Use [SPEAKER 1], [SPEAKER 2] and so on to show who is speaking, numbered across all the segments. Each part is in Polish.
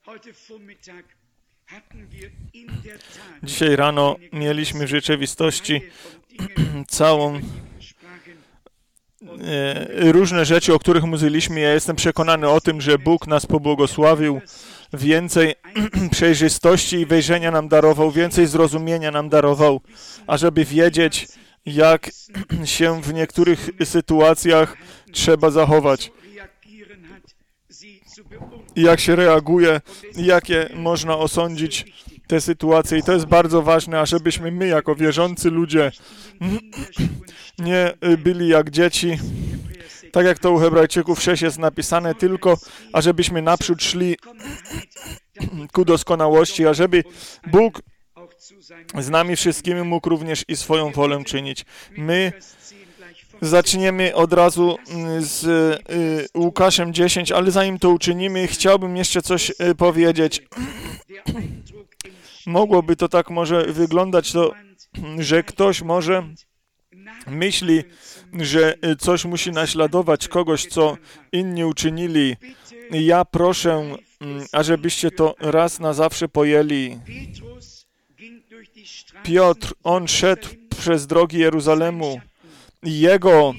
[SPEAKER 1] Dzisiaj rano mieliśmy w rzeczywistości całą różne rzeczy, o których mówiliśmy. Ja jestem przekonany o tym, że Bóg nas pobłogosławił, więcej przejrzystości i wejrzenia nam darował, więcej zrozumienia nam darował, ażeby wiedzieć, jak się w niektórych sytuacjach trzeba zachować, jak się reaguje, jakie można osądzić te sytuacje. I to jest bardzo ważne, ażebyśmy my, jako wierzący ludzie, nie byli jak dzieci, tak jak to u Hebrajczyków 6 jest napisane, tylko ażebyśmy naprzód szli ku doskonałości, ażeby Bóg z nami wszystkimi mógł również i swoją wolę czynić. My zaczniemy od razu z Łukaszem 10, ale zanim to uczynimy, chciałbym jeszcze coś powiedzieć. Mogłoby to tak może wyglądać, że ktoś może myśli, że coś musi naśladować kogoś, co inni uczynili. Ja proszę, ażebyście to raz na zawsze pojęli. Piotr, on szedł przez drogi Jeruzalemu i jego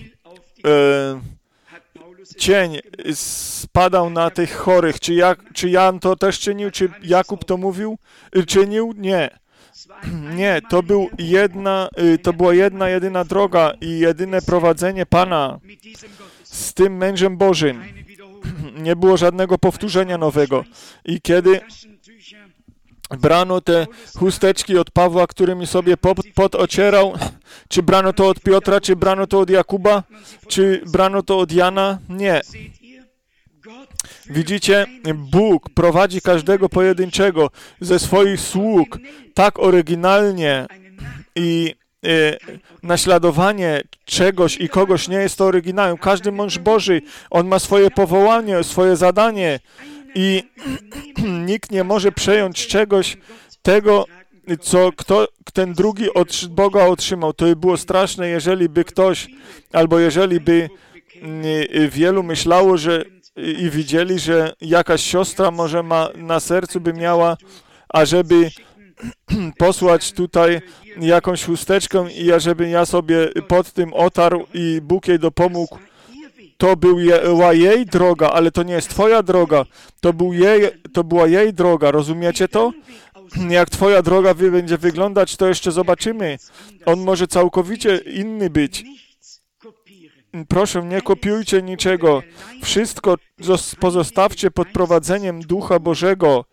[SPEAKER 1] cień spadał na tych chorych. Czy Jan to też czynił? Czy Jakub to mówił? Czynił? Nie. Nie, to była jedna, jedyna droga i jedyne prowadzenie Pana z tym mężem Bożym. Nie było żadnego powtórzenia nowego. I kiedy brano te chusteczki od Pawła, którymi sobie pot ocierał, czy brano to od Piotra, czy brano to od Jakuba, czy brano to od Jana? Nie. Widzicie, Bóg prowadzi każdego pojedynczego ze swoich sług tak oryginalnie i naśladowanie czegoś i kogoś nie jest to oryginałem. Każdy mąż Boży, on ma swoje powołanie, swoje zadanie i nikt nie może przejąć czegoś tego, co ten drugi od Boga otrzymał. To by było straszne, jeżeli by ktoś, albo jeżeli by wielu myślało, że i widzieli, że jakaś siostra może ma na sercu by miała, ażeby posłać tutaj jakąś chusteczkę i ażeby ja sobie pod tym otarł i Bóg jej dopomógł. To była jej droga, ale to nie jest twoja droga. To była jej droga, rozumiecie to? Jak twoja droga będzie wyglądać, to jeszcze zobaczymy. On może całkowicie inny być. Proszę, nie kopiujcie niczego. Wszystko pozostawcie pod prowadzeniem Ducha Bożego.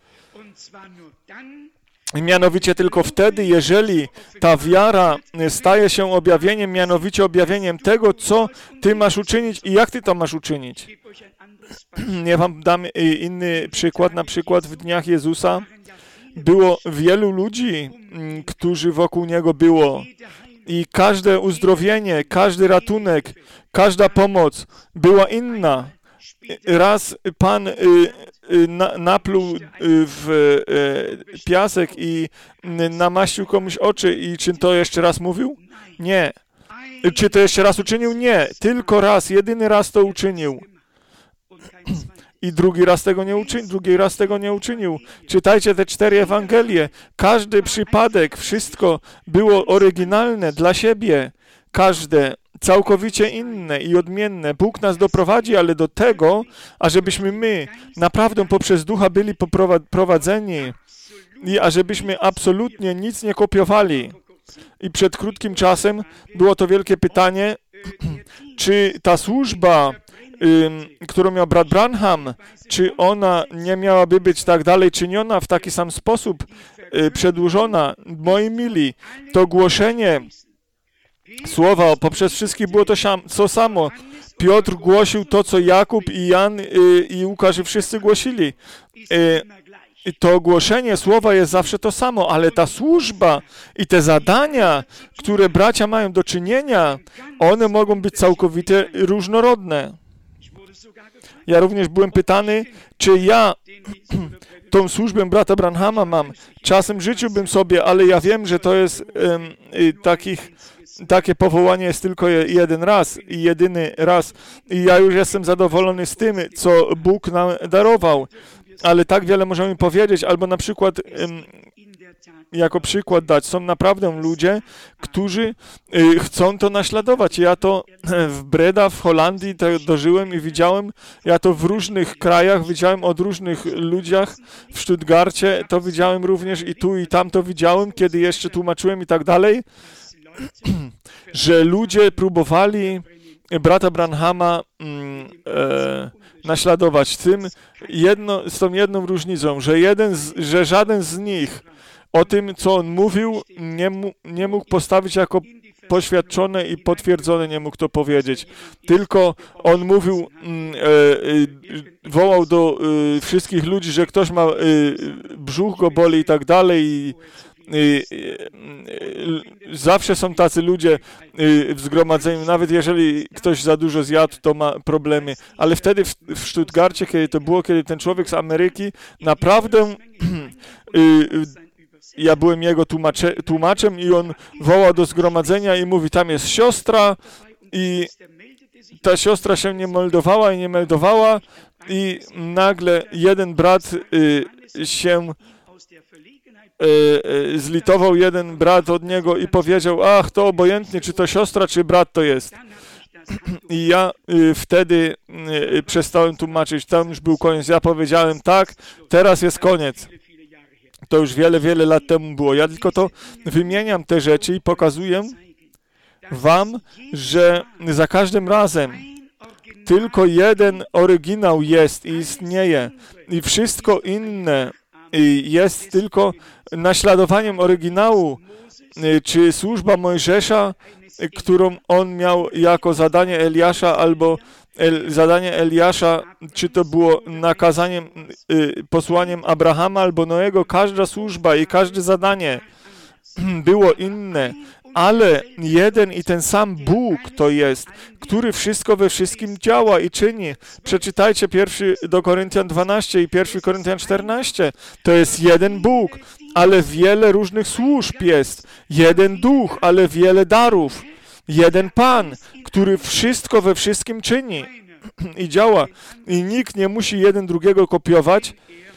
[SPEAKER 1] Mianowicie tylko wtedy, jeżeli ta wiara staje się objawieniem, mianowicie objawieniem tego, co ty masz uczynić i jak ty to masz uczynić. Ja wam dam inny przykład. Na przykład w dniach Jezusa było wielu ludzi, którzy wokół Niego było. I każde uzdrowienie, każdy ratunek, każda pomoc była inna. Raz Pan napluł w piasek i namaścił komuś oczy. I czy to jeszcze raz mówił? Nie. Czy to jeszcze raz uczynił? Nie. Tylko raz, jedyny raz to uczynił. I drugi raz tego nie uczynił. Czytajcie te 4 Ewangelie. Każdy przypadek, wszystko było oryginalne dla siebie. Każde całkowicie inne i odmienne. Bóg nas doprowadzi, ale do tego, ażebyśmy my naprawdę poprzez Ducha byli prowadzeni i ażebyśmy absolutnie nic nie kopiowali. I przed krótkim czasem było to wielkie pytanie, czy ta służba, którą miał brat Branham, czy ona nie miałaby być tak dalej czyniona w taki sam sposób przedłużona. Moi mili, to głoszenie słowa poprzez wszystkich było to samo. Piotr głosił to, co Jakub i Jan i Łukasz i wszyscy głosili. To głoszenie słowa jest zawsze to samo, ale ta służba i te zadania, które bracia mają do czynienia, one mogą być całkowicie różnorodne. Ja również byłem pytany, czy ja tą służbę brata Branhama mam. Czasem życzyłbym sobie, ale ja wiem, że to jest takie powołanie jest tylko jeden raz i jedyny raz. I ja już jestem zadowolony z tym, co Bóg nam darował. ale tak wiele możemy powiedzieć, albo na przykład jako przykład dać. Są naprawdę ludzie, którzy chcą to naśladować. Ja to w Breda, w Holandii to dożyłem i widziałem. Ja to w różnych krajach widziałem od różnych ludziach. W Stuttgarcie to widziałem również i tu i tam to widziałem, kiedy jeszcze tłumaczyłem i tak dalej, że ludzie próbowali brata Branhama naśladować z tą jedną różnicą, że żaden z nich o tym, co on mówił, nie mógł postawić jako poświadczone i potwierdzone, nie mógł to powiedzieć. Tylko on mówił, wołał do wszystkich ludzi, że ktoś ma brzuch go boli i tak dalej i zawsze są tacy ludzie w zgromadzeniu, nawet jeżeli ktoś za dużo zjadł, to ma problemy. Ale wtedy w Stuttgarcie, kiedy to było, kiedy ten człowiek z Ameryki, naprawdę ja byłem jego tłumaczem i on woła do zgromadzenia i mówi, tam jest siostra i ta siostra się nie meldowała i nagle jeden brat się zlitował, jeden brat od niego i powiedział, ach, to obojętnie, czy to siostra, czy brat to jest. I ja wtedy przestałem tłumaczyć, tam już był koniec. Ja powiedziałem, tak, teraz jest koniec. To już wiele, wiele lat temu było. Ja tylko to wymieniam te rzeczy i pokazuję wam, że za każdym razem tylko jeden oryginał jest i istnieje i wszystko inne jest tylko naśladowaniem oryginału, czy służba Mojżesza, którą on miał jako zadanie Eliasza, albo zadanie Eliasza, czy to było nakazaniem, posłaniem Abrahama albo Noego, każda służba i każde zadanie było inne, ale jeden i ten sam Bóg to jest, który wszystko we wszystkim działa i czyni. Przeczytajcie 1 do Koryntian 12 i 1 Koryntian 14. To jest jeden Bóg, ale wiele różnych służb jest. Jeden Duch, ale wiele darów. Jeden Pan, który wszystko we wszystkim czyni i działa. I nikt nie musi jeden drugiego kopiować,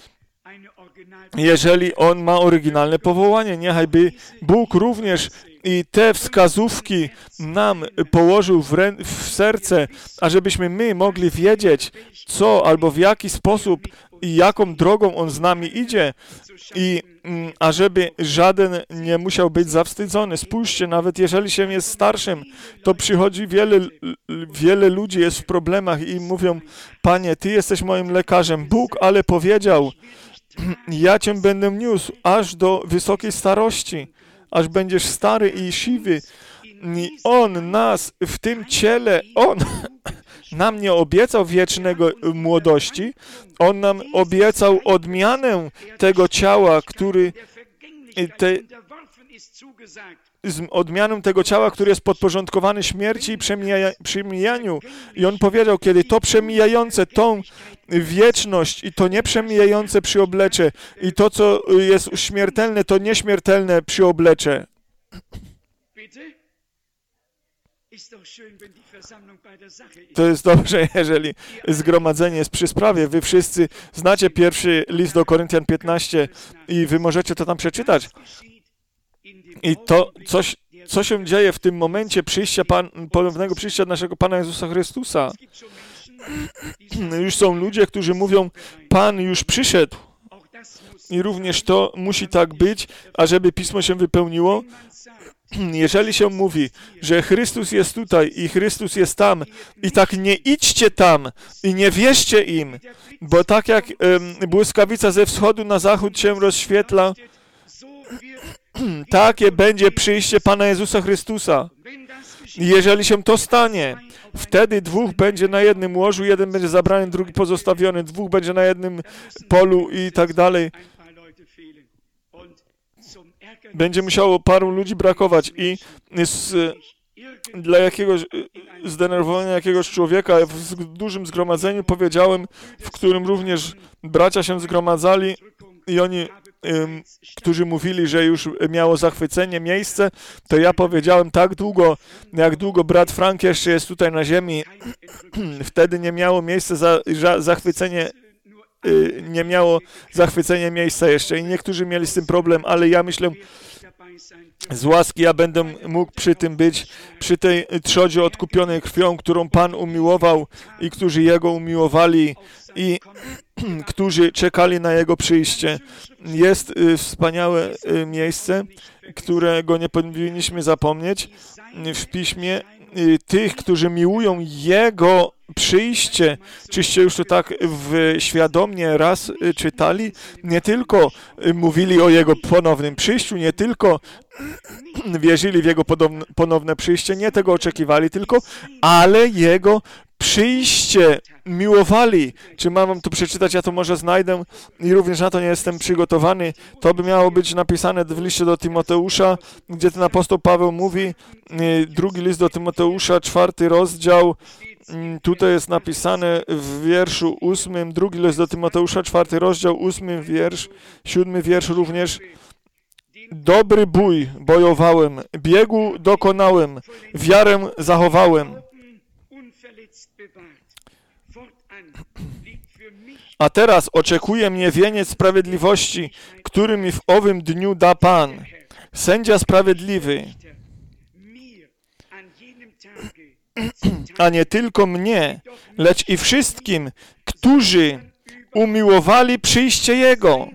[SPEAKER 1] jeżeli on ma oryginalne powołanie. Niechajby Bóg również i te wskazówki nam położył w serce, ażebyśmy my mogli wiedzieć, co albo w jaki sposób i jaką drogą on z nami idzie i ażeby żaden nie musiał być zawstydzony. Spójrzcie, nawet jeżeli się jest starszym, to przychodzi wiele ludzi jest w problemach i mówią, Panie, Ty jesteś moim lekarzem. Bóg ale powiedział, ja Cię będę niósł aż do wysokiej starości, aż będziesz stary i siwy. I On nas w tym ciele, On nam nie obiecał wiecznego młodości, On nam obiecał odmianę tego ciała, odmianę tego ciała, który jest podporządkowany śmierci i przemijaniu. I On powiedział, kiedy to przemijające, tą wieczność i to nieprzemijające przyoblecze i to, co jest śmiertelne, to nieśmiertelne przyoblecze. To jest dobrze, jeżeli zgromadzenie jest przy sprawie. Wy wszyscy znacie pierwszy list do Koryntian 15 i wy możecie to tam przeczytać. I to, co się dzieje w tym momencie ponownego przyjścia naszego Pana Jezusa Chrystusa. Już są ludzie, którzy mówią, Pan już przyszedł. I również to musi tak być, ażeby Pismo się wypełniło. Jeżeli się mówi, że Chrystus jest tutaj i Chrystus jest tam i tak nie idźcie tam i nie wierzcie im, bo tak jak błyskawica ze wschodu na zachód się rozświetla, takie będzie przyjście Pana Jezusa Chrystusa. I jeżeli się to stanie, wtedy dwóch będzie na jednym łożu, jeden będzie zabrany, drugi pozostawiony, dwóch będzie na jednym polu i tak dalej. Będzie musiało paru ludzi brakować i dla jakiegoś zdenerwowania jakiegoś człowieka w dużym zgromadzeniu powiedziałem, w którym również bracia się zgromadzali i oni, którzy mówili, że już miało zachwycenie miejsce, to ja powiedziałem tak długo, jak długo brat Frank jeszcze jest tutaj na ziemi, wtedy nie miało miejsca zachwycenie nie miało zachwycenia miejsca jeszcze i niektórzy mieli z tym problem, ale ja myślę, z łaski ja będę mógł przy tym być, przy tej trzodzie odkupionej krwią, którą Pan umiłował i którzy Jego umiłowali i którzy czekali na Jego przyjście. Jest wspaniałe miejsce, którego nie powinniśmy zapomnieć w Piśmie. Tych, którzy miłują Jego przyjście, czyście już to tak świadomie raz czytali, nie tylko mówili o Jego ponownym przyjściu, nie tylko wierzyli w Jego ponowne przyjście, nie tego oczekiwali tylko, ale Jego przyjście miłowali. Czy mam wam to przeczytać? Ja to może znajdę i również na to nie jestem przygotowany. To by miało być napisane w liście do Tymoteusza, gdzie ten apostoł Paweł mówi, drugi list do Tymoteusza, 4 rozdział, tutaj jest napisane w wierszu 8, drugi list do Tymoteusza, 4 rozdział, 8 wiersz, 7 wiersz również. Dobry bój bojowałem, biegu dokonałem, wiarę zachowałem. A teraz oczekuje mnie wieniec sprawiedliwości, który mi w owym dniu da Pan, sędzia sprawiedliwy, a nie tylko mnie, lecz i wszystkim, którzy umiłowali przyjście Jego.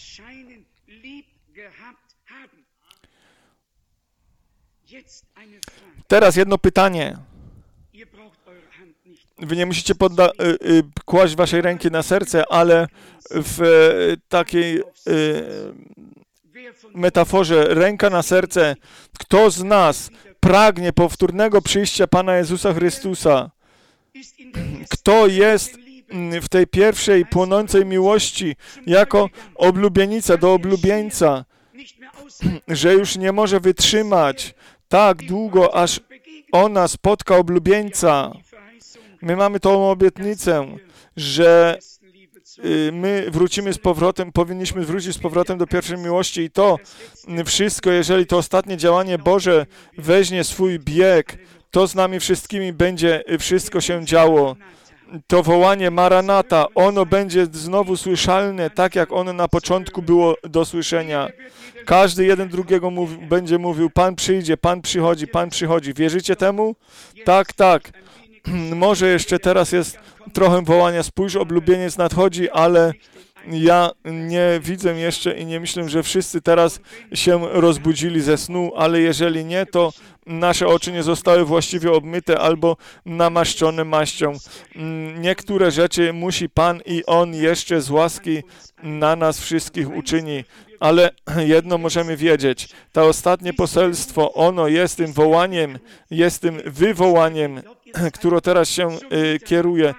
[SPEAKER 1] Teraz jedno pytanie. Wy nie musicie kłaść waszej ręki na serce, ale w takiej metaforze ręka na serce, kto z nas pragnie powtórnego przyjścia Pana Jezusa Chrystusa? Kto jest w tej pierwszej płonącej miłości jako oblubienica do oblubieńca, że już nie może wytrzymać tak długo, aż ona spotka oblubieńca? My mamy tą obietnicę, że my wrócimy z powrotem, powinniśmy wrócić z powrotem do pierwszej miłości i to wszystko, jeżeli to ostatnie działanie Boże weźmie swój bieg, to z nami wszystkimi będzie wszystko się działo. To wołanie Maranata, ono będzie znowu słyszalne, tak jak ono na początku było do słyszenia. Każdy jeden drugiego będzie mówił, Pan przyjdzie, Pan przychodzi, Pan przychodzi. Wierzycie temu? Tak, tak. Może jeszcze teraz jest trochę wołania, spójrz, oblubieniec nadchodzi, ale ja nie widzę jeszcze i nie myślę, że wszyscy teraz się rozbudzili ze snu, ale jeżeli nie, to nasze oczy nie zostały właściwie obmyte albo namaszczone maścią. Niektóre rzeczy musi Pan i On jeszcze z łaski na nas wszystkich uczyni. Ale jedno możemy wiedzieć, to ostatnie poselstwo, ono jest tym wołaniem, jest tym wywołaniem, które teraz się kieruje.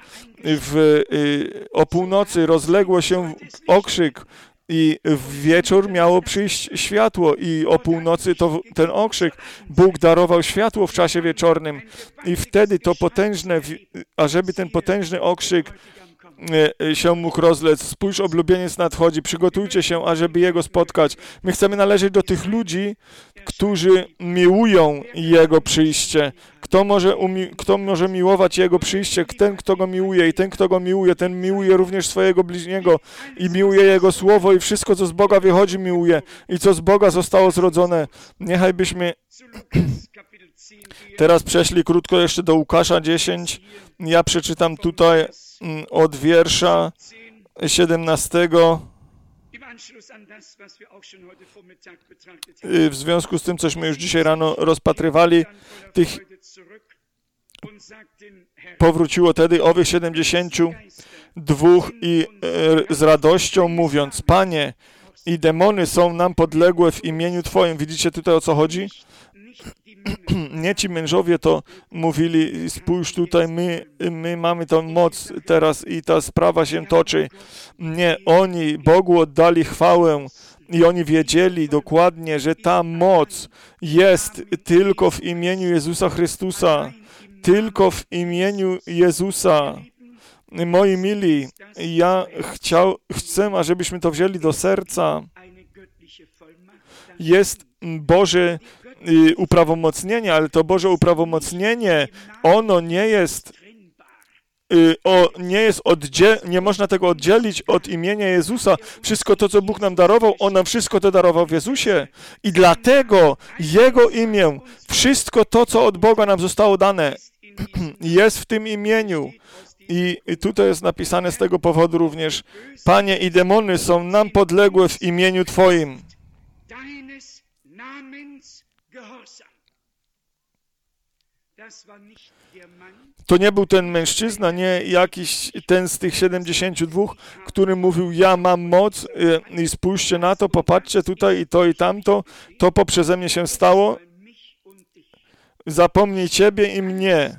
[SPEAKER 1] O północy rozległo się okrzyk i w wieczór miało przyjść światło i o północy ten okrzyk, Bóg darował światło w czasie wieczornym i wtedy to potężne, ażeby ten potężny okrzyk się mógł rozlec. Spójrz, oblubieniec nadchodzi, przygotujcie się, ażeby Jego spotkać. My chcemy należeć do tych ludzi, którzy miłują Jego przyjście. Kto może miłować Jego przyjście? Ten, kto Go miłuje i ten, kto Go miłuje, ten miłuje również swojego bliźniego i miłuje Jego Słowo i wszystko, co z Boga wychodzi, miłuje i co z Boga zostało zrodzone. Niechaj byśmy teraz przeszli krótko jeszcze do Łukasza 10. Ja przeczytam tutaj od wiersza 17. W związku z tym, cośmy już dzisiaj rano rozpatrywali, powróciło wtedy owych 72 i z radością mówiąc, Panie, i demony są nam podległe w imieniu Twoim. Widzicie tutaj, o co chodzi? Nie ci mężowie to mówili, spójrz tutaj, my mamy tą moc teraz i ta sprawa się toczy. Nie, oni Bogu oddali chwałę i oni wiedzieli dokładnie, że ta moc jest tylko w imieniu Jezusa Chrystusa. Tylko w imieniu Jezusa. Moi mili, ja chcę, ażebyśmy to wzięli do serca. Jest Boże uprawomocnienie, ale to Boże uprawomocnienie, ono nie jest nie można tego oddzielić od imienia Jezusa. Wszystko to, co Bóg nam darował, On nam wszystko to darował w Jezusie. I dlatego Jego imię, wszystko to, co od Boga nam zostało dane, jest w tym imieniu. I tutaj jest napisane z tego powodu również: Panie, i demony są nam podległe w imieniu Twoim. To nie był ten mężczyzna, nie jakiś ten z tych 72, który mówił: ja mam moc i spójrzcie na to, popatrzcie tutaj i tamto, to poprzeze mnie się stało. Zapomnij Ciebie i mnie.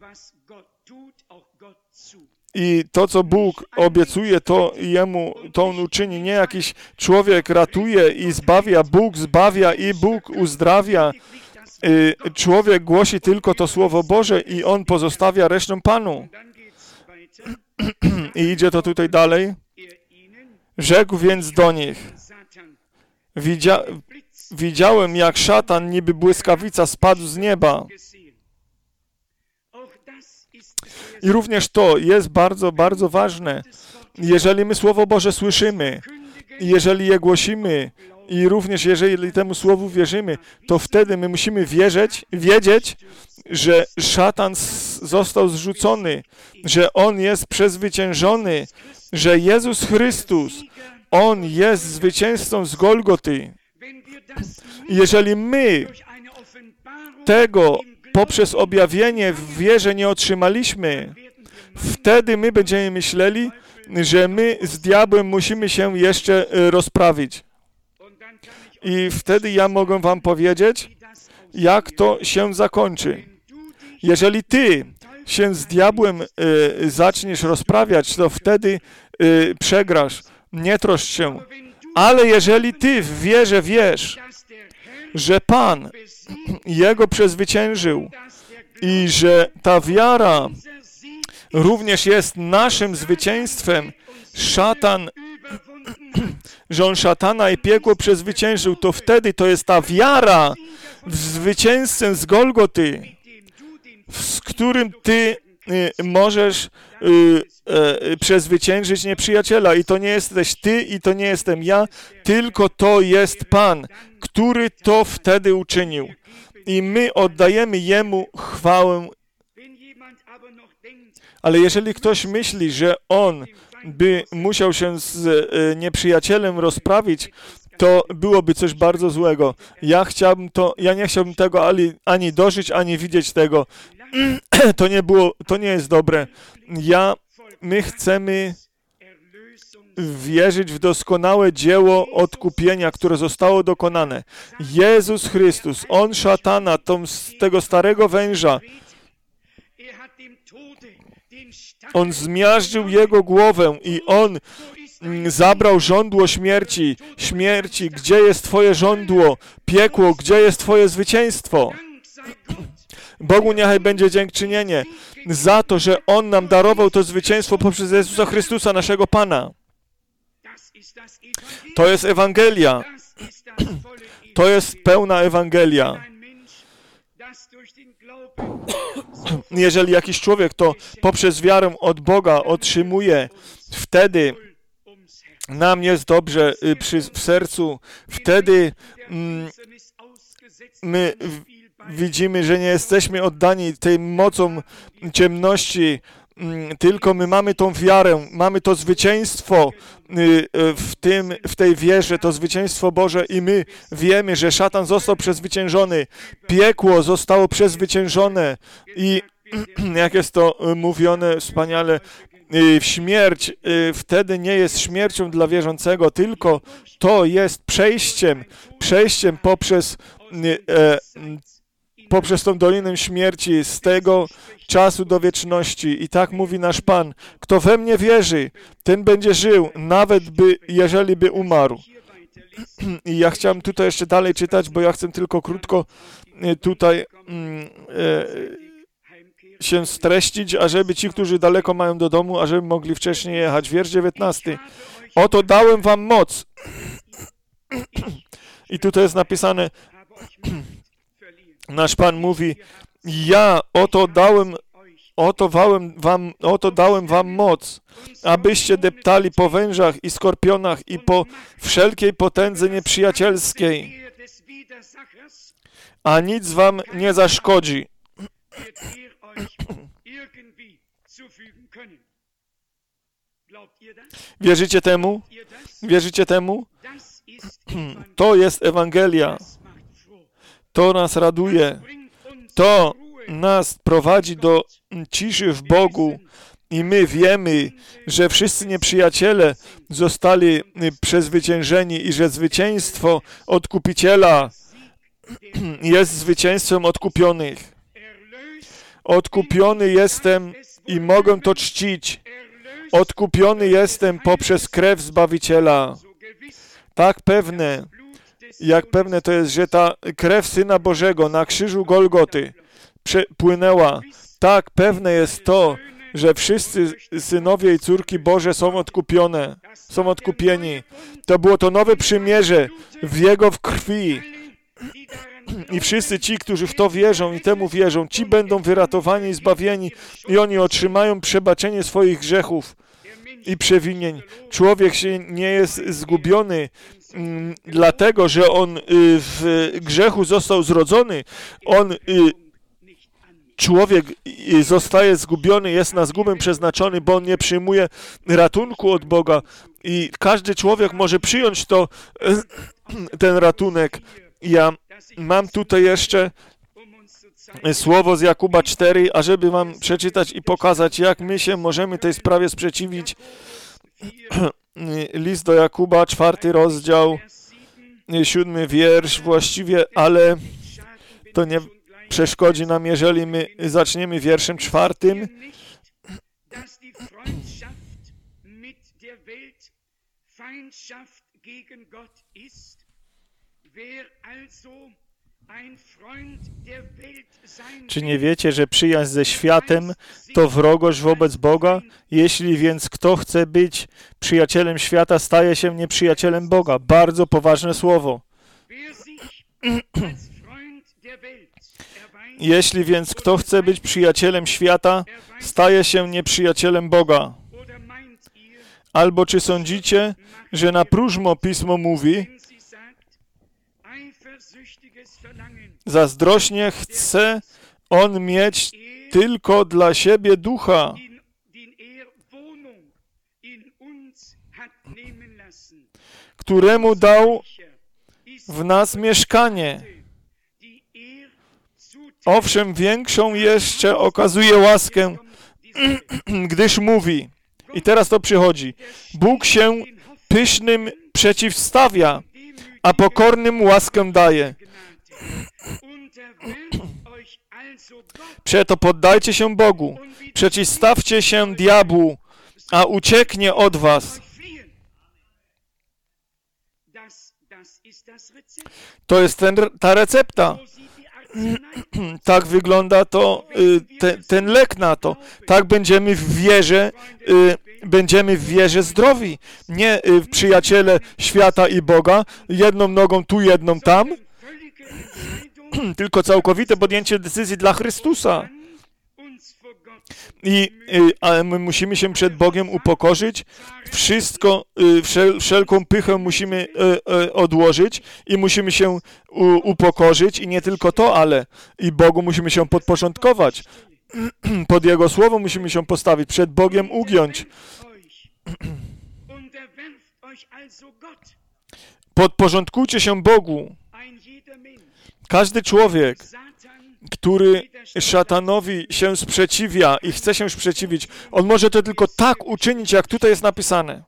[SPEAKER 1] I to, co Bóg obiecuje, to On uczyni. Nie jakiś człowiek ratuje i zbawia, Bóg zbawia i Bóg uzdrawia. Człowiek głosi tylko to Słowo Boże i on pozostawia resztę Panu. I idzie to tutaj dalej. Rzekł więc do nich: widziałem, jak szatan niby błyskawica spadł z nieba. I również to jest bardzo, bardzo ważne. Jeżeli my Słowo Boże słyszymy, jeżeli je głosimy i również jeżeli temu Słowu wierzymy, to wtedy my musimy wiedzieć, że szatan został zrzucony, że on jest przezwyciężony, że Jezus Chrystus, On jest zwycięzcą z Golgoty. Jeżeli my tego poprzez objawienie w wierze nie otrzymaliśmy, wtedy my będziemy myśleli, że my z diabłem musimy się jeszcze rozprawić. I wtedy ja mogę wam powiedzieć, jak to się zakończy. Jeżeli ty się z diabłem zaczniesz rozprawiać, to wtedy przegrasz. Nie troszcz się. Ale jeżeli ty w wierze wiesz, że Pan Jego przezwyciężył i że ta wiara również jest naszym zwycięstwem, że On szatana i piekło przezwyciężył, to wtedy to jest ta wiara w zwycięzcę z Golgoty, z którym ty możesz przezwyciężyć nieprzyjaciela. I to nie jesteś ty i to nie jestem ja, tylko to jest Pan, który to wtedy uczynił. I my oddajemy Jemu chwałę. Ale jeżeli ktoś myśli, że on by musiał się z nieprzyjacielem rozprawić, to byłoby coś bardzo złego. Ja nie chciałbym tego ani dożyć, ani widzieć tego. To nie jest dobre. My chcemy wierzyć w doskonałe dzieło odkupienia, które zostało dokonane. Jezus Chrystus, On szatana, tego starego węża, On zmiażdżył jego głowę i On zabrał żądło śmierci. Śmierci, gdzie jest Twoje żądło? Piekło, gdzie jest Twoje zwycięstwo? Bogu niechaj będzie dziękczynienie za to, że On nam darował to zwycięstwo poprzez Jezusa Chrystusa, naszego Pana. To jest Ewangelia. To jest pełna Ewangelia. Jeżeli jakiś człowiek to poprzez wiarę od Boga otrzymuje, wtedy nam jest dobrze w sercu, wtedy my widzimy, że nie jesteśmy oddani tej mocą ciemności, tylko my mamy tą wiarę, mamy to zwycięstwo w tej wierze, to zwycięstwo Boże i my wiemy, że szatan został przezwyciężony, piekło zostało przezwyciężone i jak jest to mówione wspaniale, śmierć wtedy nie jest śmiercią dla wierzącego, tylko to jest przejściem poprzez tą dolinę śmierci z tego czasu do wieczności. I tak mówi nasz Pan: kto we mnie wierzy, ten będzie żył, nawet jeżeli by umarł. I ja chciałem tutaj jeszcze dalej czytać, bo ja chcę tylko krótko tutaj się streścić, ażeby ci, którzy daleko mają do domu, ażeby mogli wcześniej jechać. Wiersz 19. Oto dałem wam moc. I tutaj jest napisane, nasz Pan mówi: ja oto dałem Oto dałem wam moc, abyście deptali po wężach i skorpionach i po wszelkiej potędze nieprzyjacielskiej, a nic wam nie zaszkodzi. Wierzycie temu? Wierzycie temu? To jest Ewangelia. To nas raduje. To nas prowadzi do ciszy w Bogu i my wiemy, że wszyscy nieprzyjaciele zostali przezwyciężeni i że zwycięstwo Odkupiciela jest zwycięstwem odkupionych. Odkupiony jestem i mogę to czcić. Odkupiony jestem poprzez krew Zbawiciela. Tak pewne, jak pewne to jest, że ta krew Syna Bożego na krzyżu Golgoty płynęła. Tak pewne jest to, że wszyscy synowie i córki Boże są odkupione, są odkupieni. To było to nowe przymierze w Jego krwi. I wszyscy ci, którzy w to wierzą i temu wierzą, ci będą wyratowani i zbawieni i oni otrzymają przebaczenie swoich grzechów i przewinień. Człowiek się nie jest zgubiony dlatego, że on w grzechu został zrodzony. Człowiek zostaje zgubiony, jest na zgubę przeznaczony, bo on nie przyjmuje ratunku od Boga. I każdy człowiek może przyjąć ten ratunek. Ja mam tutaj jeszcze słowo z Jakuba 4, ażeby wam przeczytać i pokazać, jak my się możemy tej sprawie sprzeciwić. List do Jakuba, 4 rozdział, 7 wiersz właściwie, ale to nie przeszkodzi nam, jeżeli my zaczniemy wierszem 4. Czy nie wiecie, że przyjaźń ze światem to wrogość wobec Boga? Jeśli więc kto chce być przyjacielem świata, staje się nieprzyjacielem Boga. Bardzo poważne słowo. Jeśli więc kto chce być przyjacielem świata, staje się nieprzyjacielem Boga. Albo czy sądzicie, że na próżno Pismo mówi, zazdrośnie chce on mieć tylko dla siebie ducha, któremu dał w nas mieszkanie. Owszem, większą jeszcze okazuje łaskę, gdyż mówi, i teraz to przychodzi, Bóg się pysznym przeciwstawia, a pokornym łaskę daje. Przeto poddajcie się Bogu, przeciwstawcie się diabłu, a ucieknie od was. To jest ta recepta. Tak wygląda to, ten lek na to. Tak będziemy w wierze zdrowi. Nie przyjaciele świata i Boga, jedną nogą tu, jedną tam, tylko całkowite podjęcie decyzji dla Chrystusa. Ale my musimy się przed Bogiem upokorzyć, wszystko, wszelką pychę musimy odłożyć i musimy się upokorzyć i nie tylko to, ale i Bogu musimy się podporządkować. Pod Jego słowo musimy się postawić, przed Bogiem ugiąć. Podporządkujcie się Bogu. Każdy człowiek, który szatanowi się sprzeciwia i chce się sprzeciwić, on może to tylko tak uczynić, jak tutaj jest napisane.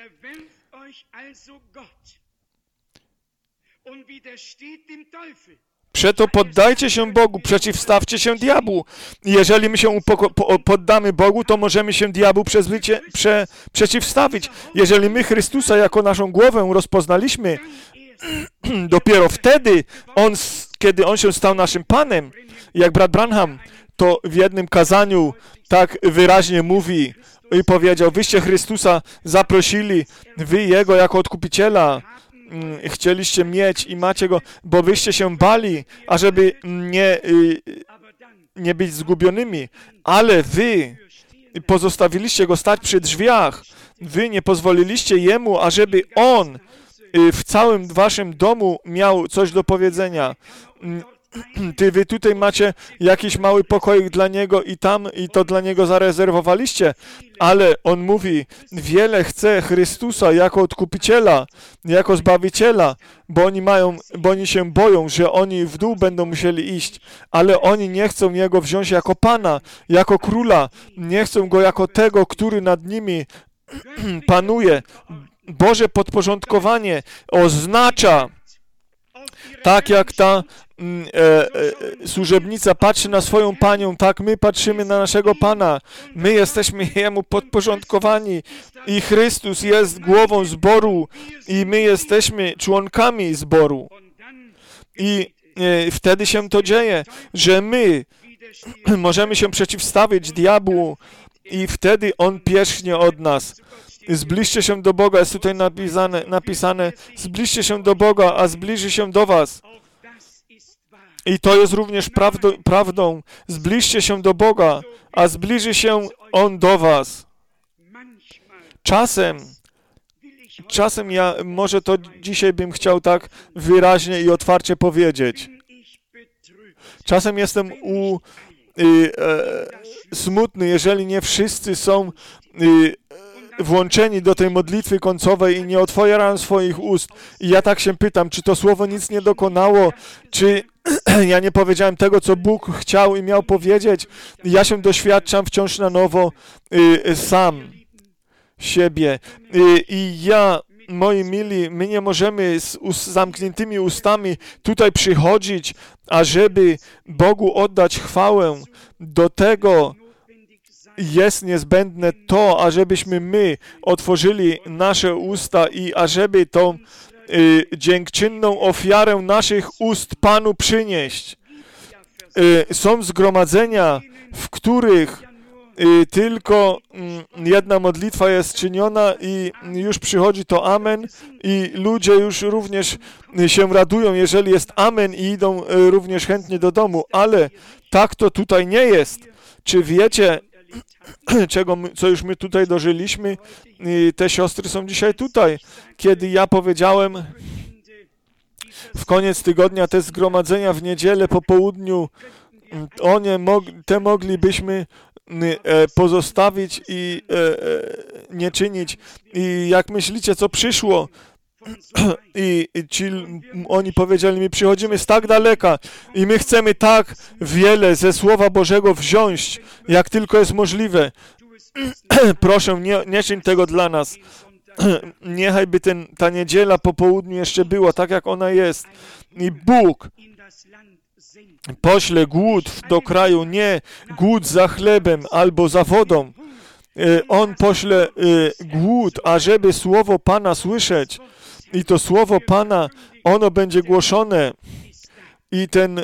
[SPEAKER 1] Przeto poddajcie się Bogu, przeciwstawcie się diabłu. I jeżeli my się poddamy Bogu, to możemy się diabłu przeciwstawić. Jeżeli my Chrystusa jako naszą głowę rozpoznaliśmy, dopiero wtedy, kiedy On się stał naszym Panem, jak brat Branham, to w jednym kazaniu tak wyraźnie mówi i powiedział, wyście Chrystusa zaprosili, wy Jego jako Odkupiciela, chcieliście mieć i macie Go, bo wyście się bali, ażeby nie nie być zgubionymi, ale wy pozostawiliście go stać przy drzwiach. Wy nie pozwoliliście jemu, ażeby on w całym waszym domu miał coś do powiedzenia. Wy tutaj macie jakiś mały pokoik dla niego i to dla niego zarezerwowaliście, ale on mówi, wiele chce Chrystusa jako odkupiciela, jako zbawiciela, bo oni się boją, że oni w dół będą musieli iść, ale oni nie chcą jego wziąć jako Pana, jako Króla, nie chcą go jako tego, który nad nimi panuje. Boże podporządkowanie oznacza, tak jak ta służebnica patrzy na swoją panią, tak my patrzymy na naszego Pana. My jesteśmy Jemu podporządkowani i Chrystus jest głową zboru i my jesteśmy członkami zboru. I wtedy się to dzieje, że my możemy się przeciwstawić diabłu i wtedy on pierzchnie od nas. Zbliżcie się do Boga, jest tutaj napisane, zbliżcie się do Boga, a zbliży się do was. I to jest również prawdą. Zbliżcie się do Boga, a zbliży się On do was. Czasem ja może to dzisiaj bym chciał tak wyraźnie i otwarcie powiedzieć. Czasem jestem smutny, jeżeli nie wszyscy są włączeni do tej modlitwy końcowej i nie otwierają swoich ust. I ja tak się pytam, czy to słowo nic nie dokonało, czy ja nie powiedziałem tego, co Bóg chciał i miał powiedzieć. Ja się doświadczam wciąż na nowo sam siebie. I ja, moi mili, my nie możemy z zamkniętymi ustami tutaj przychodzić, ażeby Bogu oddać chwałę. Do tego jest niezbędne to, ażebyśmy my otworzyli nasze usta i ażeby tą dziękczynną ofiarę naszych ust Panu przynieść. Są zgromadzenia, w których tylko jedna modlitwa jest czyniona i już przychodzi to amen i ludzie już również się radują, jeżeli jest amen i idą również chętnie do domu, ale tak to tutaj nie jest. Czy wiecie, co już my tutaj dożyliśmy? Te siostry są dzisiaj tutaj. Kiedy ja powiedziałem w koniec tygodnia te zgromadzenia w niedzielę po południu, te moglibyśmy pozostawić i nie czynić. I jak myślicie, co przyszło? I oni powiedzieli mi, przychodzimy z tak daleka i my chcemy tak wiele ze Słowa Bożego wziąć, jak tylko jest możliwe. Proszę, nie czyń tego dla nas. Niechaj by ta niedziela po południu jeszcze była tak, jak ona jest. I Bóg pośle głód do kraju, nie głód za chlebem albo za wodą. On pośle głód, ażeby Słowo Pana słyszeć. I to Słowo Pana, ono będzie głoszone i ten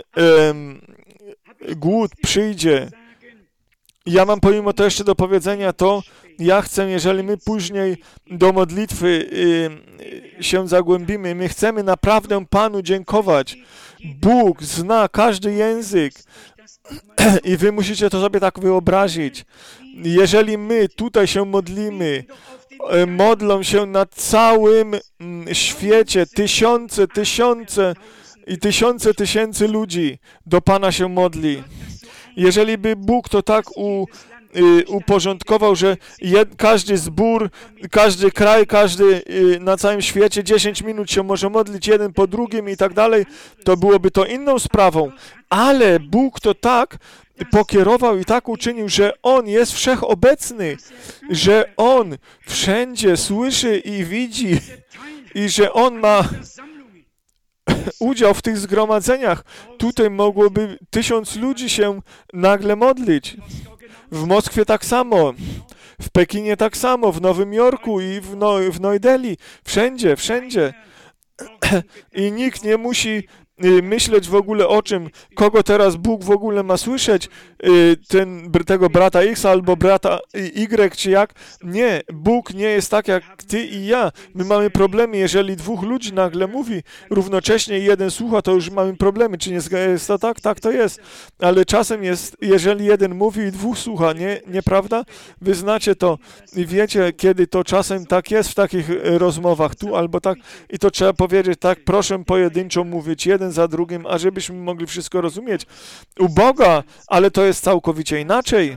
[SPEAKER 1] głód przyjdzie. Ja mam pomimo to jeszcze do powiedzenia to, ja chcę, jeżeli my później do modlitwy się zagłębimy, my chcemy naprawdę Panu dziękować. Bóg zna każdy język i wy musicie to sobie tak wyobrazić. Jeżeli my tutaj się modlimy, modlą się na całym świecie tysiące i tysiące tysięcy ludzi do Pana się modli. Jeżeli by Bóg to tak uporządkował, że każdy zbór, każdy kraj, każdy na całym świecie 10 minut się może modlić jeden po drugim i tak dalej, to byłoby to inną sprawą. Ale Bóg to tak pokierował i tak uczynił, że On jest wszechobecny, że On wszędzie słyszy i widzi i że On ma udział w tych zgromadzeniach. Tutaj mogłoby 1000 ludzi się nagle modlić. W Moskwie tak samo, w Pekinie tak samo, w Nowym Jorku i w Nowym Delhi. Wszędzie. I nikt nie musi myśleć w ogóle o czym, kogo teraz Bóg w ogóle ma słyszeć, tego brata X albo brata Y, czy jak. Nie, Bóg nie jest tak jak ty i ja. My mamy problemy, jeżeli dwóch ludzi nagle mówi równocześnie i jeden słucha, to już mamy problemy. Czy nie jest to tak? Tak to jest. Ale czasem jest, jeżeli jeden mówi i dwóch słucha, nieprawda? Wy znacie to i wiecie, kiedy to czasem tak jest w takich rozmowach, tu albo tak, i to trzeba powiedzieć tak, proszę pojedynczo mówić, jeden za drugim, ażebyśmy mogli wszystko rozumieć. U Boga, ale to jest całkowicie inaczej.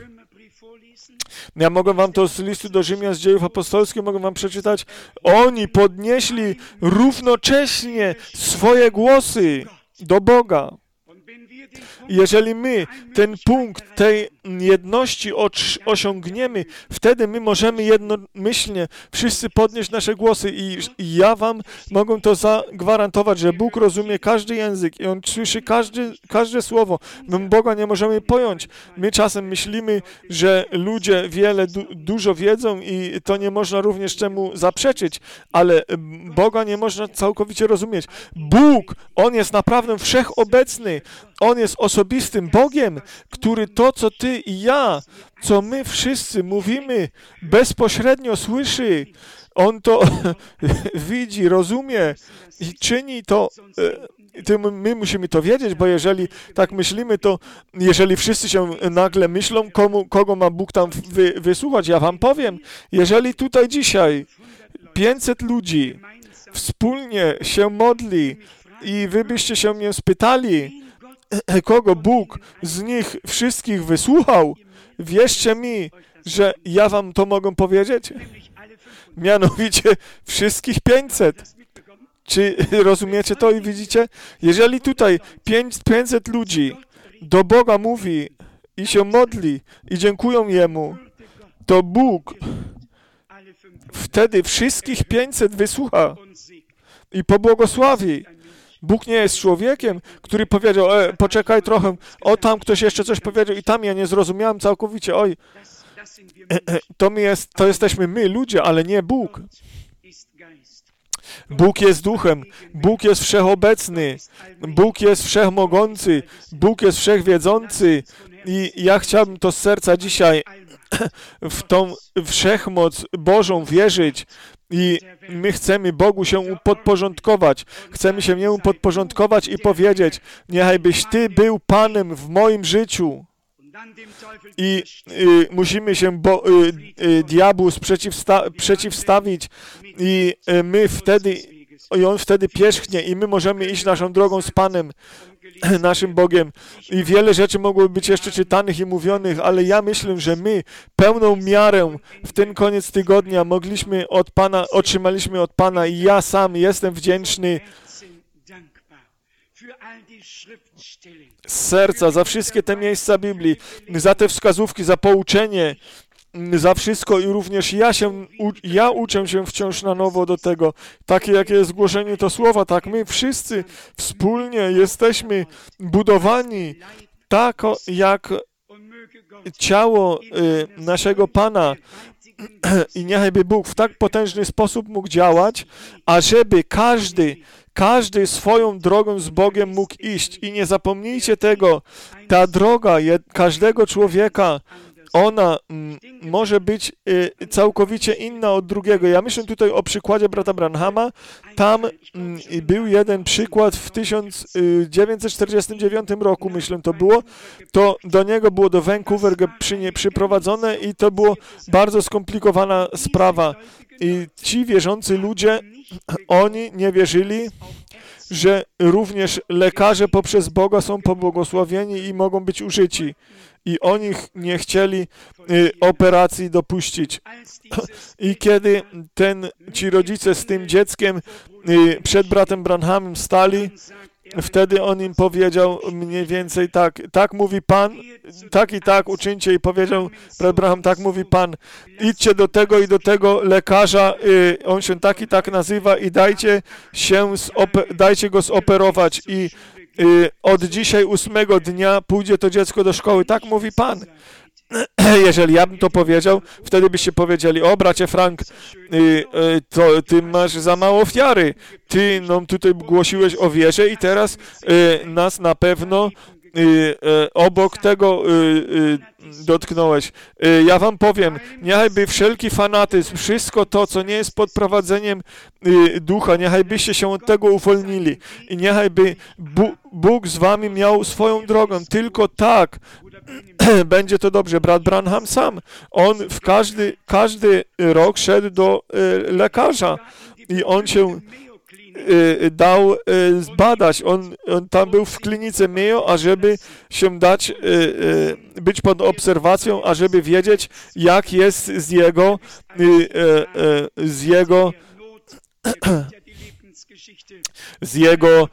[SPEAKER 1] Ja mogę wam to z listu do Rzymian, z Dziejów Apostolskich, mogę wam przeczytać. Oni podnieśli równocześnie swoje głosy do Boga. Jeżeli my ten punkt tej jedności osiągniemy, wtedy my możemy jednomyślnie wszyscy podnieść nasze głosy i ja wam mogę to zagwarantować, że Bóg rozumie każdy język i On słyszy każde słowo. My Boga nie możemy pojąć. My czasem myślimy, że ludzie dużo wiedzą i to nie można również czemu zaprzeczyć, ale Boga nie można całkowicie rozumieć. Bóg, On jest naprawdę wszechobecny. On jest osobistym Bogiem, który to, co ty i ja, co my wszyscy mówimy, bezpośrednio słyszy. On to widzi, rozumie i czyni to. My musimy to wiedzieć, bo jeżeli tak myślimy, to jeżeli wszyscy się nagle myślą, kogo ma Bóg tam wysłuchać, ja wam powiem, jeżeli tutaj dzisiaj 500 ludzi wspólnie się modli i wy byście się mnie spytali, kogo Bóg z nich wszystkich wysłuchał, wierzcie mi, że ja wam to mogę powiedzieć. Mianowicie wszystkich 500. Czy rozumiecie to i widzicie? Jeżeli tutaj 500 ludzi do Boga mówi i się modli i dziękują Jemu, to Bóg wtedy wszystkich 500 wysłucha i pobłogosławi. Bóg nie jest człowiekiem, który powiedział, poczekaj trochę, tam ktoś jeszcze coś powiedział i tam ja nie zrozumiałem całkowicie, to jesteśmy my, ludzie, ale nie Bóg. Bóg jest duchem, Bóg jest wszechobecny, Bóg jest wszechmogący, Bóg jest wszechwiedzący i ja chciałbym to z serca dzisiaj w tą wszechmoc Bożą wierzyć i my chcemy Bogu się podporządkować. Chcemy się Jemu podporządkować i powiedzieć, niechaj byś Ty był Panem w moim życiu. I musimy się diabłu przeciwstawić i on wtedy pierzchnie i my możemy iść naszą drogą z Panem, naszym Bogiem. I wiele rzeczy mogłoby być jeszcze czytanych i mówionych, ale ja myślę, że my pełną miarę w ten koniec tygodnia otrzymaliśmy od Pana i ja sam jestem wdzięczny z serca za wszystkie te miejsca Biblii, za te wskazówki, za pouczenie, za wszystko i również ja uczę się wciąż na nowo do tego. Takie, jakie jest głoszenie to słowa, tak my wszyscy wspólnie jesteśmy budowani tak, jak ciało naszego Pana i niechaj Bóg w tak potężny sposób mógł działać, ażeby każdy swoją drogą z Bogiem mógł iść. I nie zapomnijcie tego, ta droga każdego człowieka, ona może być całkowicie inna od drugiego. Ja myślę tutaj o przykładzie brata Branhama. Tam był jeden przykład w 1949 roku, myślę to było. To do niego było do Vancouver przyprowadzone i to była bardzo skomplikowana sprawa. I ci wierzący ludzie, oni nie wierzyli, że również lekarze poprzez Boga są pobłogosławieni i mogą być użyci. I oni nie chcieli operacji dopuścić. I kiedy ci rodzice z tym dzieckiem przed bratem Branhamem stali, wtedy on im powiedział mniej więcej tak mówi Pan, tak i tak uczyńcie. I powiedział brat Branham, tak mówi Pan, idźcie do tego i do tego lekarza, on się tak i tak nazywa i dajcie go zoperować i od dzisiaj 8 dnia pójdzie to dziecko do szkoły. Tak mówi Pan. Jeżeli ja bym to powiedział, wtedy byście powiedzieli, o bracie Frank, to ty masz za mało ofiary. Ty nam tutaj głosiłeś o wierze i teraz nas na pewno obok tego dotknąłeś. Ja wam powiem, niechajby wszelki fanatyzm, wszystko to, co nie jest pod prowadzeniem ducha, niechajbyście się od tego uwolnili i niechajby Bóg z wami miał swoją drogą. Tylko tak będzie to dobrze. Brat Branham sam, on w każdy rok szedł do lekarza i on się dał zbadać. On tam był w klinice Mayo, ażeby się dać, być pod obserwacją, ażeby wiedzieć, jak jest z jego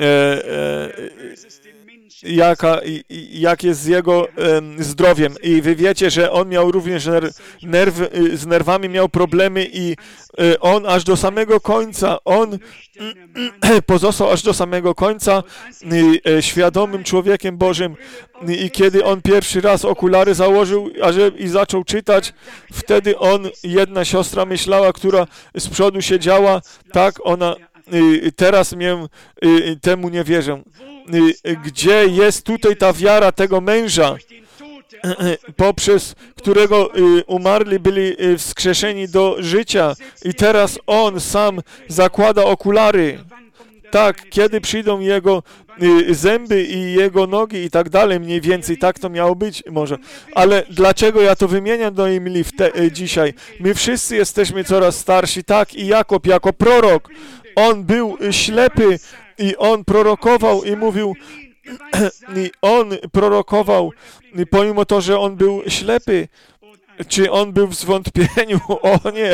[SPEAKER 1] jak jest z jego zdrowiem. I wy wiecie, że on miał również z nerwami miał problemy i on aż do samego końca, on pozostał aż do samego końca świadomym człowiekiem Bożym. I kiedy on pierwszy raz okulary założył i zaczął czytać, wtedy jedna siostra myślała, która z przodu siedziała, tak, ona teraz temu nie wierzę. Gdzie jest tutaj ta wiara tego męża, poprzez którego umarli byli wskrzeszeni do życia i teraz on sam zakłada okulary. Tak, kiedy przyjdą jego zęby i jego nogi i tak dalej, mniej więcej tak to miało być może. Ale dlaczego ja to wymieniam do Emilii dzisiaj? My wszyscy jesteśmy coraz starsi, tak, i Jakub jako prorok, on był ślepy i on prorokował i mówił, i on prorokował, pomimo to, że on był ślepy, czy on był w zwątpieniu? O nie!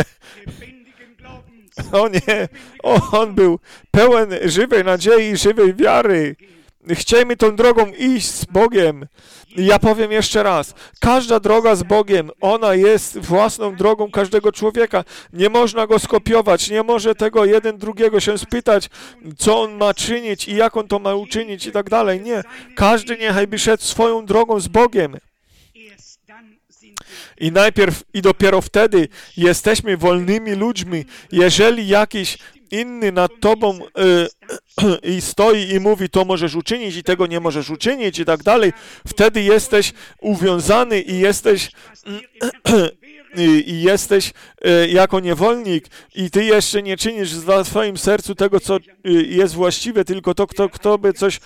[SPEAKER 1] O nie! On był pełen żywej nadziei, żywej wiary. Chciejmy tą drogą iść z Bogiem. Ja powiem jeszcze raz, każda droga z Bogiem, ona jest własną drogą każdego człowieka. Nie można go skopiować, nie może tego jeden drugiego się spytać, co on ma czynić i jak on to ma uczynić i tak dalej. Nie, każdy niechajby szedł swoją drogą z Bogiem. I najpierw i dopiero wtedy jesteśmy wolnymi ludźmi. Jeżeli jakiś inny nad tobą i stoi i mówi, to możesz uczynić i tego nie możesz uczynić i tak dalej, wtedy jesteś uwiązany i jesteś jako niewolnik i ty jeszcze nie czynisz w swoim sercu tego, co jest właściwe, tylko to, kto by coś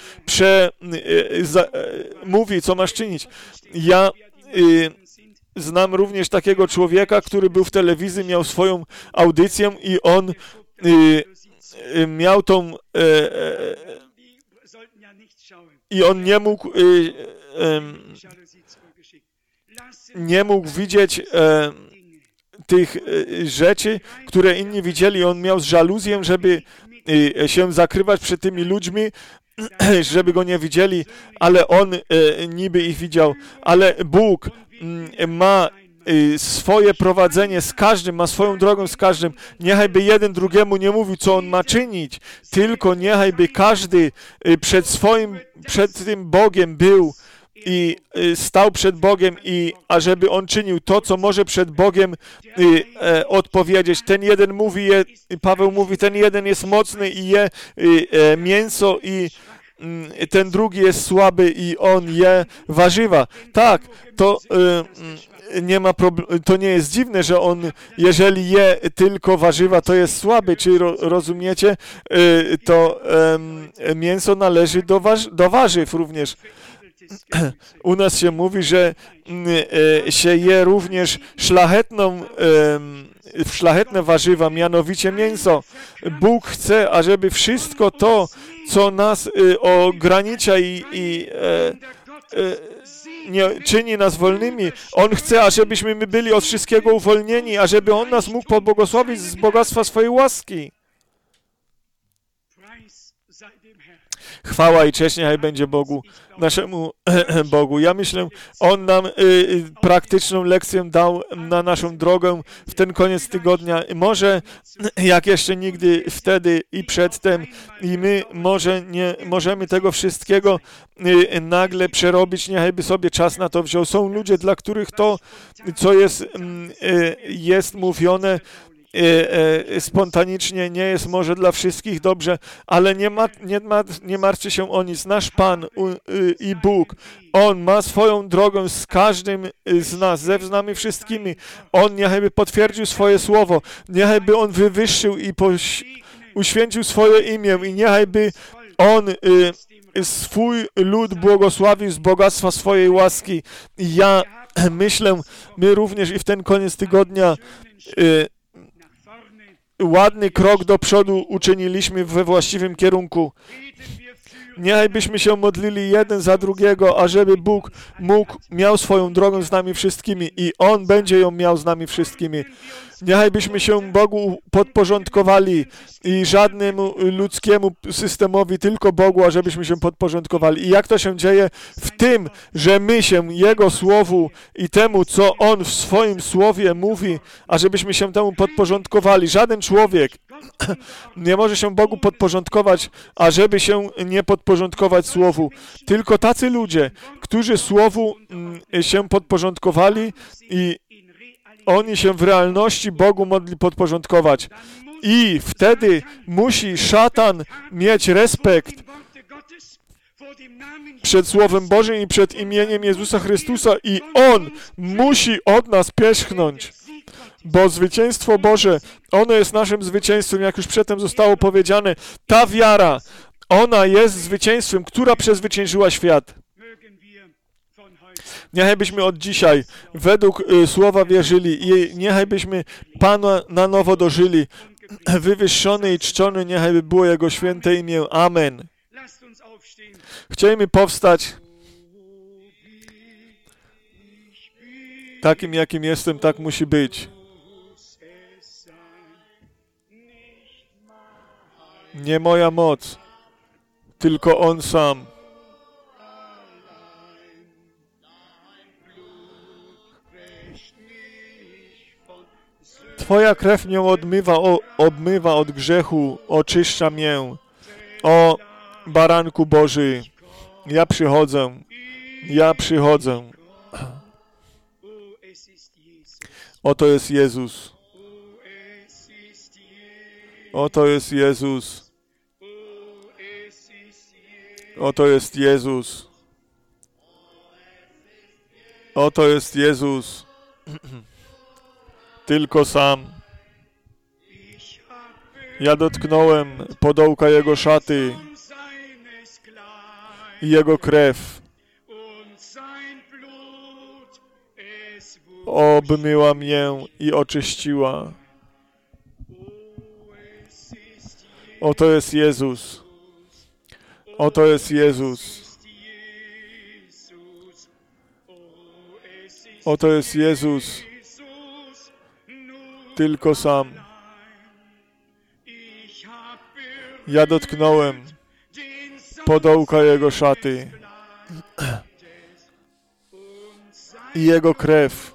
[SPEAKER 1] mówi, co masz czynić. Ja znam również takiego człowieka, który był w telewizji, miał swoją audycję i on miał tą i on nie mógł widzieć tych rzeczy, które inni widzieli. On miał żaluzję, żeby się zakrywać przed tymi ludźmi, żeby go nie widzieli, ale on niby ich widział. Ale Bóg ma swoje prowadzenie z każdym, ma swoją drogą z każdym. Niechajby jeden drugiemu nie mówił, co on ma czynić, tylko niechajby każdy przed tym Bogiem był i stał przed Bogiem i ażeby on czynił to, co może przed Bogiem odpowiedzieć. Ten jeden mówi, Paweł mówi, ten jeden jest mocny i je mięso i ten drugi jest słaby i on je warzywa. Tak, to nie jest dziwne, że on, jeżeli je tylko warzywa, to jest słaby. Czy rozumiecie? To mięso należy do warzyw również. U nas się mówi, że się je również szlachetne warzywa, mianowicie mięso. Bóg chce, ażeby wszystko to, co nas ogranicza i nie czyni nas wolnymi. On chce, ażebyśmy my byli od wszystkiego uwolnieni, ażeby On nas mógł pobłogosławić z bogactwa swojej łaski. Chwała i cześć niechaj będzie Bogu, naszemu Bogu. Ja myślę, On nam praktyczną lekcję dał na naszą drogę w ten koniec tygodnia. Może jak jeszcze nigdy wtedy i przedtem i my może nie możemy tego wszystkiego nagle przerobić, niechajby sobie czas na to wziął. Są ludzie, dla których to, co jest mówione, spontanicznie nie jest może dla wszystkich dobrze, ale nie martwcie się o nic. Nasz Pan i Bóg, On ma swoją drogę z każdym z nas, ze nami wszystkimi. On niechajby potwierdził swoje słowo, niechajby On wywyższył i uświęcił swoje imię i niechajby On swój lud błogosławił z bogactwa swojej łaski. I ja myślę, my również i w ten koniec tygodnia ładny krok do przodu uczyniliśmy we właściwym kierunku. Niechaj byśmy się modlili jeden za drugiego, ażeby Bóg miał swoją drogę z nami wszystkimi i On będzie ją miał z nami wszystkimi. Niechaj byśmy się Bogu podporządkowali i żadnemu ludzkiemu systemowi, tylko Bogu, ażebyśmy się podporządkowali. I jak to się dzieje? W tym, że my się Jego Słowu i temu, co On w swoim Słowie mówi, ażebyśmy się temu podporządkowali. Żaden człowiek nie może się Bogu podporządkować, ażeby się nie podporządkować Słowu. Tylko tacy ludzie, którzy Słowu się podporządkowali i oni się w realności Bogu mogli podporządkować. I wtedy musi szatan mieć respekt przed Słowem Bożym i przed imieniem Jezusa Chrystusa i On musi od nas pierzchnąć. Bo zwycięstwo Boże, ono jest naszym zwycięstwem, jak już przedtem zostało powiedziane. Ta wiara, ona jest zwycięstwem, która przezwyciężyła świat. Niechaj byśmy od dzisiaj według Słowa wierzyli i niechaj byśmy Pana na nowo dożyli. Wywyższony i czczony niechaj by było Jego święte imię. Amen. Chcielibyśmy powstać. Takim, jakim jestem, tak musi być. Nie moja moc, tylko On sam. Twoja krew mnie obmywa od grzechu, oczyszcza mię. O Baranku Boży, ja przychodzę. Oto jest Jezus. Oto jest Jezus. Oto jest Jezus. Oto jest Jezus. Tylko sam. Ja dotknąłem podołka Jego szaty i Jego krew obmyła mnie i oczyściła. Oto jest Jezus. Oto jest Jezus. Oto jest Jezus. Tylko sam. Ja dotknąłem podołka Jego szaty i Jego krew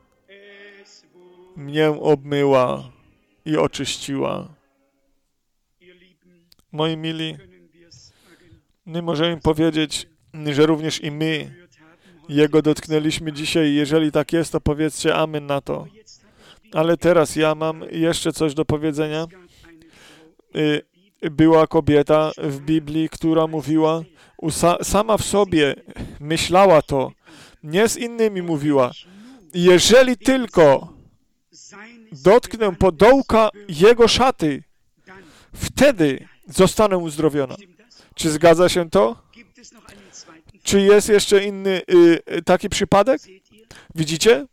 [SPEAKER 1] mnie obmyła i oczyściła. Moi mili, my możemy powiedzieć, że również i my Jego dotknęliśmy dzisiaj. Jeżeli tak jest, to powiedzcie amen na to. Ale teraz ja mam jeszcze coś do powiedzenia. Była kobieta w Biblii, która mówiła, sama w sobie myślała to, nie z innymi mówiła. Jeżeli tylko dotknę podołka Jego szaty, wtedy zostanę uzdrowiona. Czy zgadza się to? Czy jest jeszcze inny taki przypadek? Widzicie?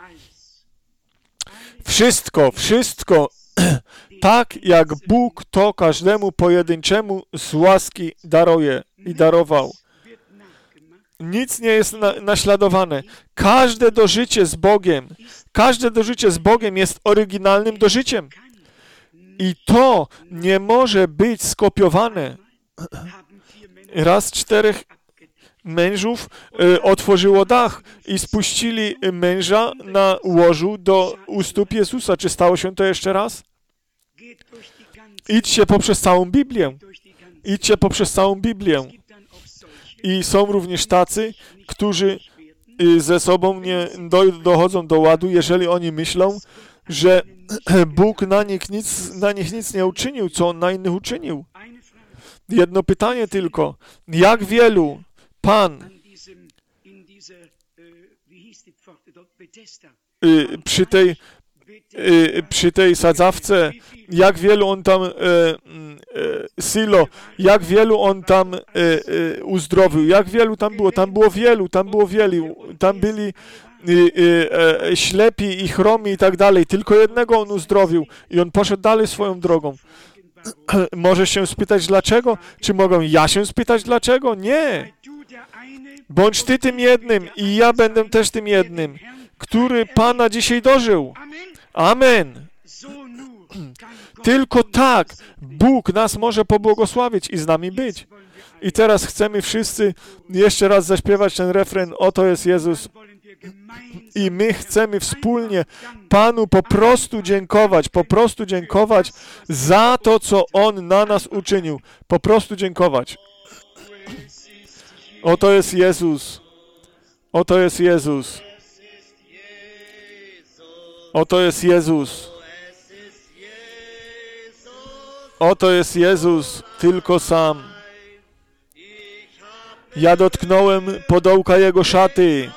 [SPEAKER 1] Wszystko, tak jak Bóg to każdemu pojedynczemu z łaski daruje i darował. Nic nie jest naśladowane. Każde dożycie z Bogiem jest oryginalnym dożyciem. I to nie może być skopiowane. Raz 4 mężów otworzyło dach i spuścili męża na łożu u stóp Jezusa. Czy stało się to jeszcze raz? Idźcie poprzez całą Biblię. Idźcie poprzez całą Biblię. I są również tacy, którzy ze sobą nie dochodzą do ładu, jeżeli oni myślą, że Bóg na nich nic nie uczynił, co On na innych uczynił. Jedno pytanie tylko. Jak wielu Pan przy tej sadzawce, jak wielu On tam Silo, jak wielu On tam uzdrowił, jak wielu tam było? Tam było wielu. Tam byli ślepi i chromi i tak dalej. Tylko jednego On uzdrowił i On poszedł dalej swoją drogą. Możesz się spytać dlaczego? Czy mogę ja się spytać dlaczego? Nie. Bądź Ty tym jednym i ja będę też tym jednym, który Pana dzisiaj dożył. Amen. Tylko tak Bóg nas może pobłogosławić i z nami być. I teraz chcemy wszyscy jeszcze raz zaśpiewać ten refren. Oto jest Jezus. I my chcemy wspólnie Panu po prostu dziękować za to, co On na nas uczynił. Po prostu dziękować. Oto jest Jezus. Oto jest Jezus. Oto jest Jezus. Oto jest Jezus, tylko sam. Ja dotknąłem podołka Jego szaty.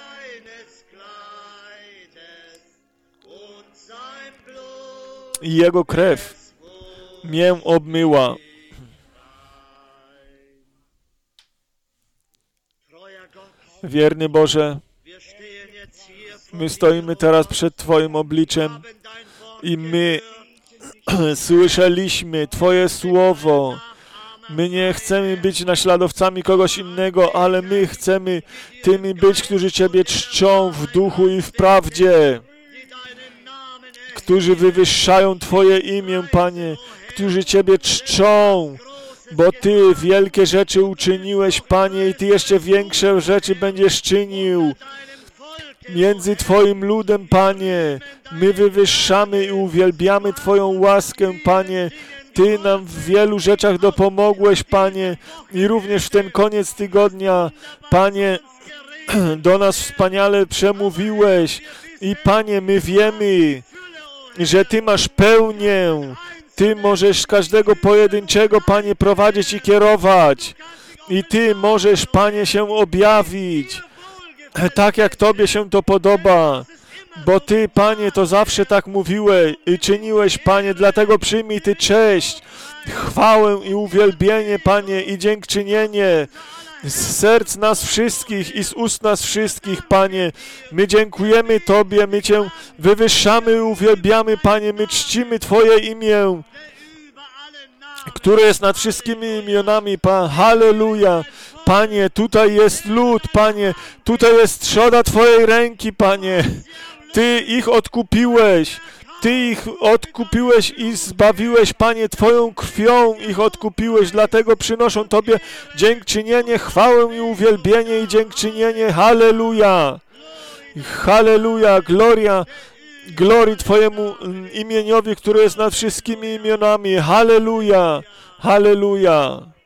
[SPEAKER 1] I Jego krew mię obmyła. Wierny Boże, my stoimy teraz przed Twoim obliczem i my słyszeliśmy Twoje słowo. My nie chcemy być naśladowcami kogoś innego, ale my chcemy tymi być, którzy Ciebie czczą w duchu i w prawdzie, którzy wywyższają Twoje imię, Panie, którzy Ciebie czczą, bo Ty wielkie rzeczy uczyniłeś, Panie, i Ty jeszcze większe rzeczy będziesz czynił. Między Twoim ludem, Panie, my wywyższamy i uwielbiamy Twoją łaskę, Panie. Ty nam w wielu rzeczach dopomogłeś, Panie, i również w ten koniec tygodnia, Panie, do nas wspaniale przemówiłeś. I Panie, my wiemy, że Ty masz pełnię. Ty możesz każdego pojedynczego, Panie, prowadzić i kierować. I Ty możesz, Panie, się objawić, tak jak Tobie się to podoba. Bo Ty, Panie, to zawsze tak mówiłeś i czyniłeś, Panie, dlatego przyjmij Ty cześć, chwałę i uwielbienie, Panie, i dziękczynienie z serc nas wszystkich i z ust nas wszystkich, Panie. My dziękujemy Tobie, my Cię wywyższamy i uwielbiamy, Panie, my czcimy Twoje imię, które jest nad wszystkimi imionami, Pan. Halleluja. Panie, tutaj jest lud, Panie, tutaj jest trzoda Twojej ręki, Panie. Ty ich odkupiłeś. Ty ich odkupiłeś i zbawiłeś, Panie, Twoją krwią ich odkupiłeś, dlatego przynoszą Tobie dziękczynienie, chwałę i uwielbienie i dziękczynienie. Halleluja! Halleluja! Glorii Twojemu imieniowi, które jest nad wszystkimi imionami. Halleluja! Halleluja!